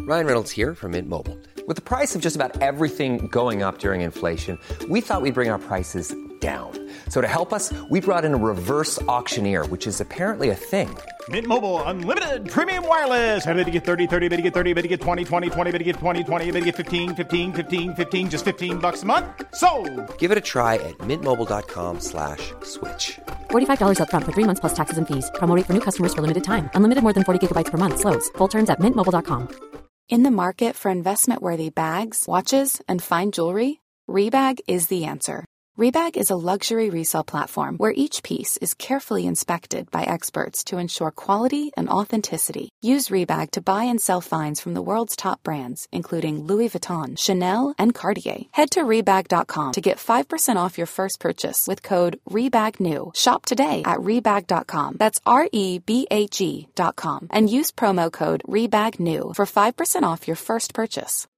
Ryan Reynolds here from Mint Mobile. With the price of just about everything going up during inflation, we thought we'd bring our prices down. So to help us, we brought in a reverse auctioneer, which is apparently a thing. Mint Mobile Unlimited Premium Wireless. How to get 30, 30, bit to get 30, bit to get 20, 20, 20, bit to get 20, 20, bit to get 15, 15, 15, 15, just $15 a month? Sold! Give it a try at mintmobile.com/switch. $45 up front for 3 months plus taxes and fees. Promo rate for new customers for limited time. Unlimited more than 40 gigabytes per month. Slows full terms at mintmobile.com. In the market for investment-worthy bags, watches, and fine jewelry, Rebag is the answer. Rebag is a luxury resale platform where each piece is carefully inspected by experts to ensure quality and authenticity. Use Rebag to buy and sell finds from the world's top brands, including Louis Vuitton, Chanel, and Cartier. Head to Rebag.com to get 5% off your first purchase with code REBAGNEW. Shop today at Rebag.com. That's REBAG.com. And use promo code REBAGNEW for 5% off your first purchase.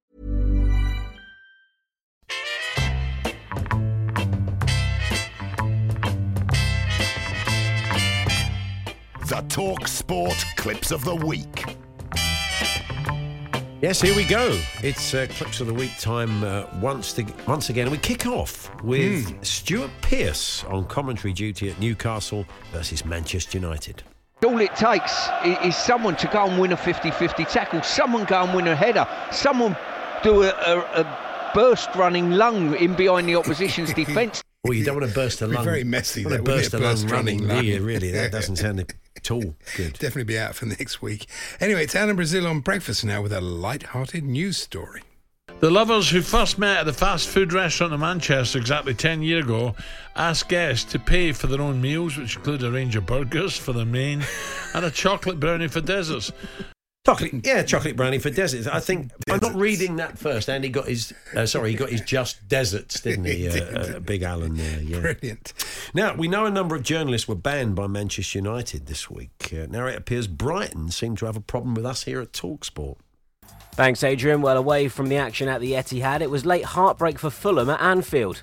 The Talk Sport Clips of the Week. Yes, here we go. It's Clips of the Week time once again. We kick off with Stuart Pearce on commentary duty at Newcastle versus Manchester United. All it takes is someone to go and win a 50-50 tackle, someone go and win a header, someone do a burst running lung in behind the opposition's defence. Well, you don't want to burst a lung. Very messy. That burst a lung running, do you? Really, that doesn't sound at all good. Definitely be out for next week. Anyway, it's Alan Brazil on breakfast now with a light-hearted news story. The lovers who first met at the fast food restaurant in Manchester exactly 10 years ago asked guests to pay for their own meals, which include a range of burgers for their main and a chocolate brownie for desserts. Chocolate brownie for deserts. I think I'm not reading that first. And he got his just deserts, didn't he? Big Alan there. Yeah. Brilliant. Now we know a number of journalists were banned by Manchester United this week. Now it appears Brighton seem to have a problem with us here at TalkSport. Thanks, Adrian. Well, away from the action at the Etihad, it was late heartbreak for Fulham at Anfield.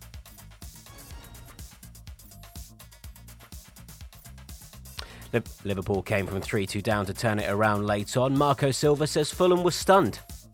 Liverpool came from 3-2 down to turn it around late on. Marco Silva says Fulham was stunned.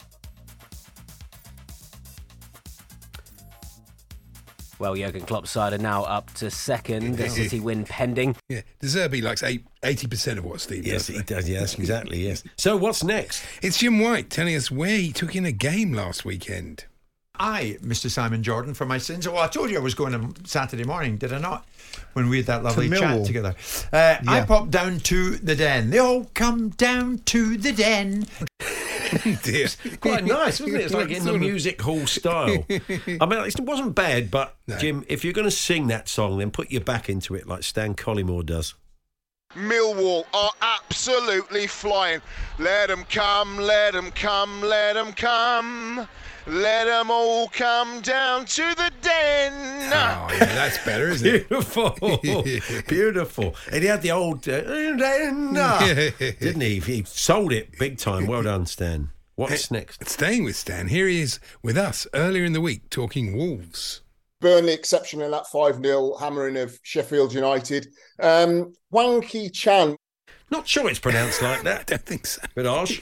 Well, Jurgen Klopp's side are now up to second. The City win pending. Yeah, De Zerbi likes 80% of what Steve does. Yes, he does. Yes, exactly, yes. So what's next? It's Jim White telling us where he took in a game last weekend. Mr. Simon Jordan, for my sins. Well, I told you I was going on Saturday morning, did I not? When we had that lovely chat together. I popped down to the Den. They all come down to the Den. Dear. Quite nice, wasn't it? It's like in the music hall style. I mean, it wasn't bad, but no. Jim, if you're going to sing that song, then put your back into it like Stan Collymore does. Millwall are absolutely flying. Let them come, let them come, let them come. Let them all come down to the Den. Oh, yeah, that's better, isn't it? Beautiful. Beautiful. And he had the old Den, didn't he? He sold it big time. Well done, Stan. What's next? Staying with Stan, here he is with us earlier in the week talking Wolves. Burnley exceptional in that 5-0 hammering of Sheffield United. Wanky Chan. Not sure it's pronounced like that. I don't think so. Bit harsh.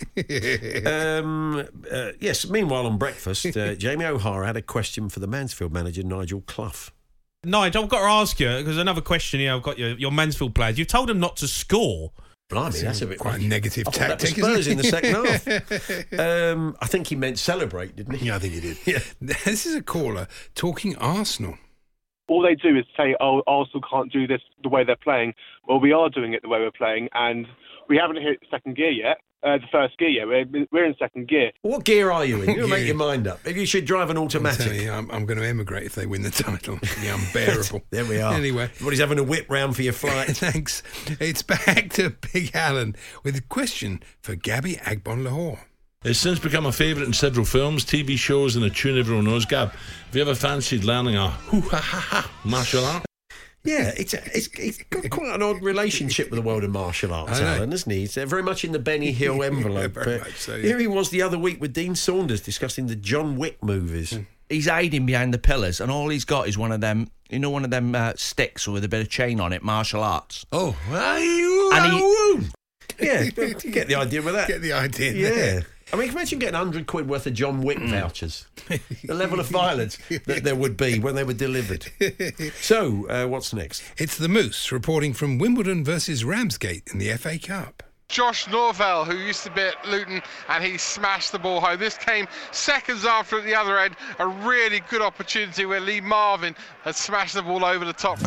Yes, meanwhile on breakfast, Jamie O'Hara had a question for the Mansfield manager, Nigel Clough. Nigel, I've got to ask you, because another question here, I've got your Mansfield players. You've told them not to score. Blimey, that's a bit quite a negative tactic. That was Spurs in the second half. I think he meant celebrate, didn't he? Yeah, I think he did. Yeah. This is a caller talking Arsenal. All they do is say, oh, Arsenal can't do this the way they're playing. Well, we are doing it the way we're playing, and we haven't hit second gear yet. The first gear yet. We're in second gear. What gear are you in? You'll make your mind up. Maybe you should drive an automatic. I'm going to emigrate if they win the title. The unbearable. There we are. Anyway. Everybody's having a whip round for your flight. Thanks. It's back to Big Alan with a question for Gabby Agbon-Lahore. It's since become a favourite in several films, TV shows and a tune everyone knows. Gab, have you ever fancied learning a hoo-ha-ha-ha martial art? Yeah, it's got quite an odd relationship with the world of martial arts, Alan, isn't he? It's very much in the Benny Hill envelope. Very much so, yeah. Here he was the other week with Dean Saunders discussing the John Wick movies. He's hiding behind the pillars, and all he's got is one of them sticks with a bit of chain on it, martial arts. Yeah, get the idea with that. Get the idea there. I mean, can you imagine getting £100 worth of John Wick vouchers? The level of violence that there would be when they were delivered. So, what's next? It's the Moose reporting from Wimbledon versus Ramsgate in the FA Cup. Josh Norvell, who used to be at Luton, and he smashed the ball home. This came seconds after at the other end, a really good opportunity where Lee Marvin had smashed the ball over the top.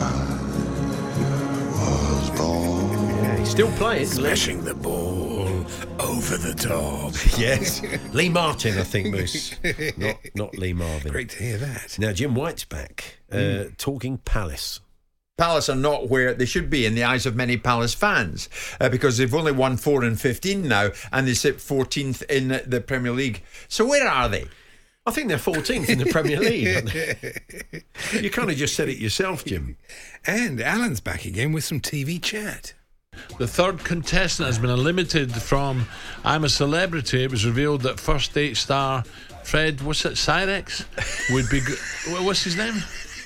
Yeah, he's still playing. Smashing the ball over the top. Yes. Lee Martin, I think, Moose. Not Lee Marvin. Great to hear that. Now, Jim White's back, talking Palace. Palace are not where they should be in the eyes of many Palace fans because they've only won 4 and 15 now and they sit 14th in the Premier League. So where are they? I think they're 14th in the Premier League, aren't they? You kind of just said it yourself, Jim. And Alan's back again with some TV chat. The third contestant has been eliminated from I'm a Celebrity. It was revealed that first date star Fred, Cyrex, would be... What's his name?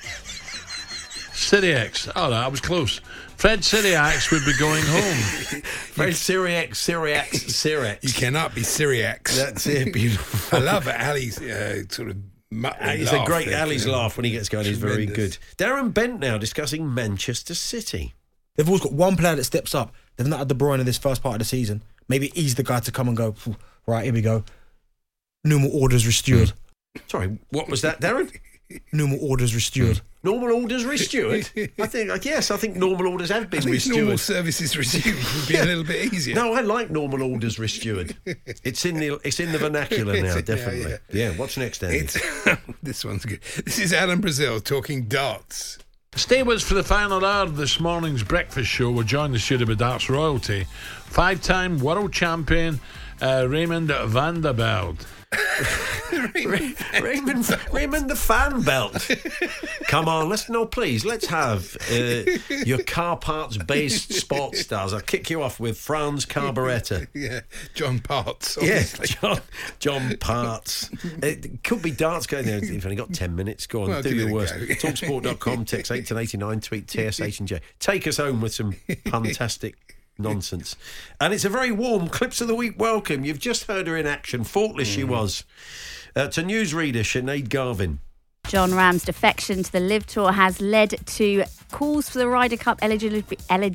Syriax. Oh, no, I was close. Fred Syriax would be going home. Fred Syriax. You cannot be Syriax. That's it. Beautiful. I love Ali's sort of... It's a great Ali's laugh when he gets going. He's very good. Darren Bent now discussing Manchester City. They've always got one player that steps up. They've not had De Bruyne in this first part of the season. Maybe he's the guy to come and go, right, here we go. Normal orders restored. Sorry, what was that, Darren? Normal orders restored. Normal orders restored? I think normal orders have been restored. Normal services resumed would be a little bit easier. No, I like normal orders restored. It's in the vernacular now, definitely. Yeah, what's next, Andy? This one's good. This is Alan Brazil talking darts. Stay with us for the final hour of this morning's breakfast show. We're joined this year by darts royalty, 5-time world champion Raymond van der Belt. Raymond the Fan Belt. Come on, let's have your car parts based sports stars. I'll kick you off with Franz Carburettor. Yeah, John Parts. Obviously. Yeah, John Parts. It could be darts going there. You've only got 10 minutes. Go on, do your worst. Talksport.com, text 81089, tweet TSH&J. Take us home with some fantastic nonsense. And it's a very warm Clips of the Week welcome. You've just heard her in action. Faultless she was. To newsreader Sinead Garvin. John Ram's defection to the Live Tour has led to calls for the Ryder Cup eligibility.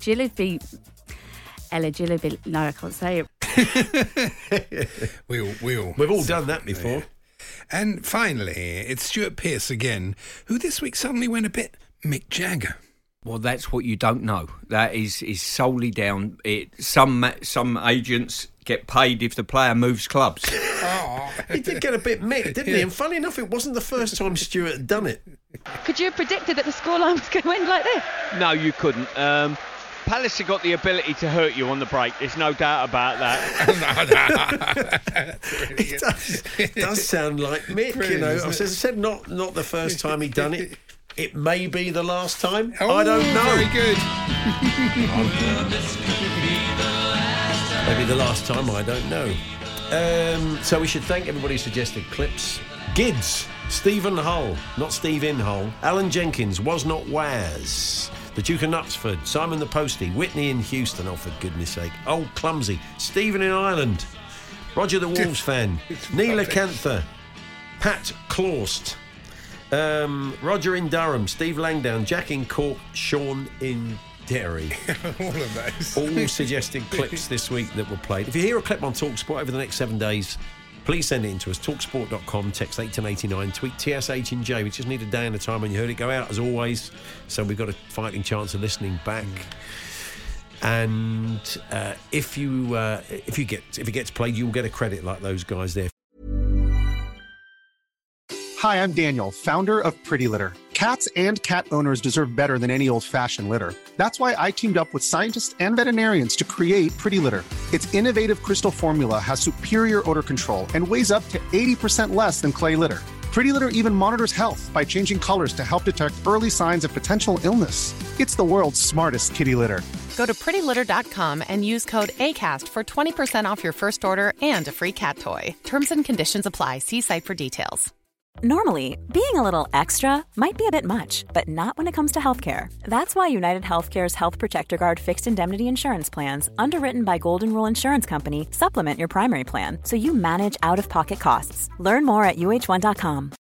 No, I can't say it. We've all done that before. And finally, it's Stuart Pearce again, who this week suddenly went a bit Mick Jagger. Well, that's what you don't know. That is solely down. Some agents get paid if the player moves clubs. He did get a bit Mick, didn't he? And funny enough, it wasn't the first time Stuart had done it. Could you have predicted that the scoreline was going to end like this? No, you couldn't. Palace have got the ability to hurt you on the break. There's no doubt about that. It does sound like Mick, you know. As I said, not the first time he'd done it. It may be the last time. I don't know. Very good. Maybe the last time, I don't know. So we should thank everybody who suggested clips. Gids, Stephen Hull, not Stephen Hull, Alan Jenkins, Was Not Waz, the Duke of Knutsford, Simon the Postie, Whitney in Houston, oh for goodness sake, Old Clumsy, Stephen in Ireland, Roger the Wolves fan, Neil Acantha, Pat Claust, Roger in Durham, Steve Langdown, Jack in Cork, Sean in Derry. All of those. All suggested clips this week that were played. If you hear a clip on TalkSport over the next 7 days, please send it in to us. Talksport.com, text 81089, tweet TSH&J. We just need a day and a time when you heard it go out, as always. So we've got a fighting chance of listening back. And if it gets played, you'll get a credit like those guys there. Hi, I'm Daniel, founder of Pretty Litter. Cats and cat owners deserve better than any old-fashioned litter. That's why I teamed up with scientists and veterinarians to create Pretty Litter. Its innovative crystal formula has superior odor control and weighs up to 80% less than clay litter. Pretty Litter even monitors health by changing colors to help detect early signs of potential illness. It's the world's smartest kitty litter. Go to prettylitter.com and use code ACAST for 20% off your first order and a free cat toy. Terms and conditions apply. See site for details. Normally, being a little extra might be a bit much, but not when it comes to healthcare. That's why United Healthcare's Health Protector Guard fixed indemnity insurance plans, underwritten by Golden Rule Insurance Company, supplement your primary plan so you manage out-of-pocket costs. Learn more at uh1.com.